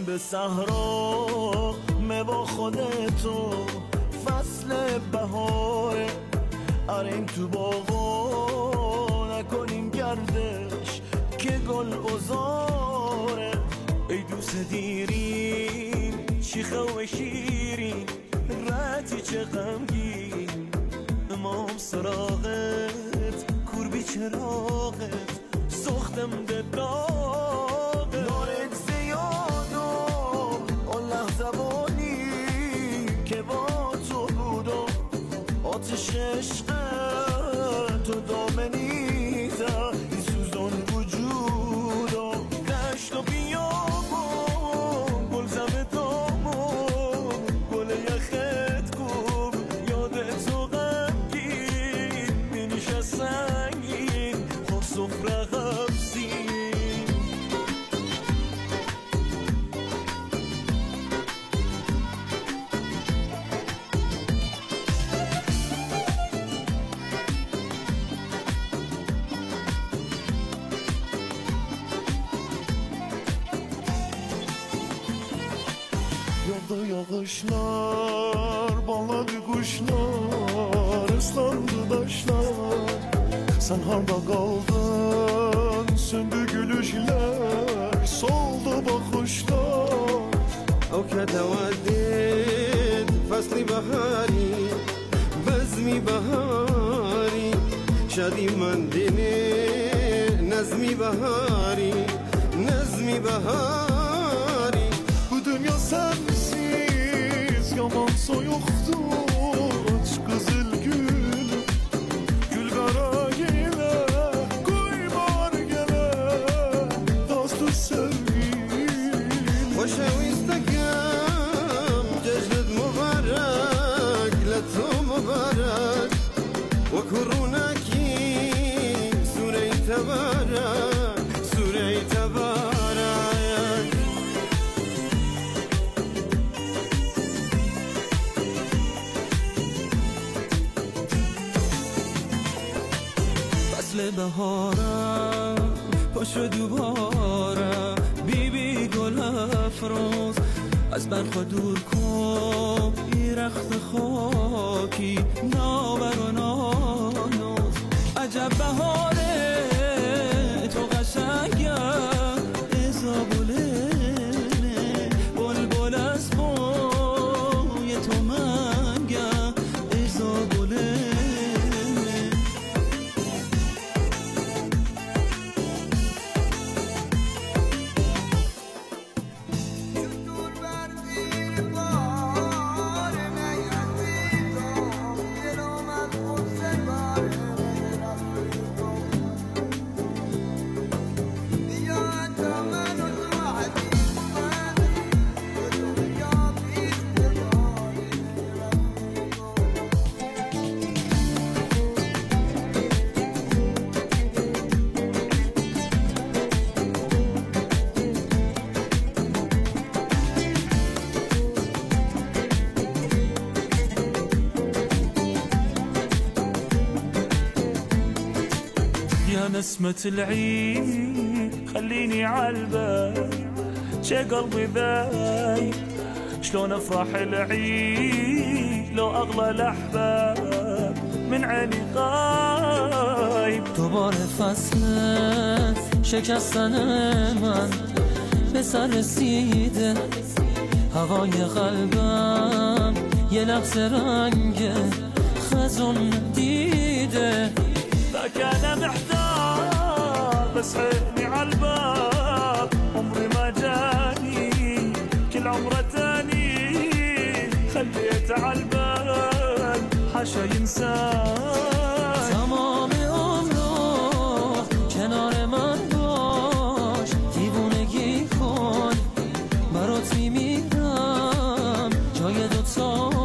به صحرا با خودتو فصل بهاره. آره این تو باغا نکنیم گردش که گل ازاره. ای دوست دیرین شیخه و شیرین رتی چه غمگین امام سراغت کوربی چراغت سختم ده داغ نارت زیاد و اون لحظه بانی که با تو بود و آتش عشق تو دامنی ده این سوزان وجود و دشت و بیابون گل زم دامون گل یخت کن یادت تو غمگین مینیش سنگین خود سفره غمزین. Yolda yağışlar, bağladı kuşlar, ıslandı taşlar. Sen harda kaldın, söndü gülüşler, soldu bakışlar. او که تودید فصلی بهاری بزمی بهاری شادی من دینه نظمی بهاری نظمی بهاری. Bu dünya sensiz yaman soyuktu. Aç kızıl gül, gül kara gele, koy bar gele, dostu sevgilim. خوشویستکم جشنت مبارک لتو مبارک و کرونکی سوره تبارک سوره تبارک. فصل بهارم پاشو دوباره بی بی گل افروز از برخا دور کن یه رخت خاکی ناور و نانوز. عجب بهاره تو قشنگم ازابولنه بلبل از بوی تو منگم ازابولنه. يا نسمة العيد خليني عالبال شي قلبي ذايب شلون افرح العيد لو اغلى الاحباب من عيني غايب. دوباره فصل شکستن من به سر رسیده هوای قلبم یه لحظه رنگ خزون دیده. ذاك انا محتار بس عيني عالباب عمري ما جاني كل عمره تاني خليت عالبال حاشا ينساني. تمام عمرو کنار من باش دیوونگی کن برات میمیرم جای دوتا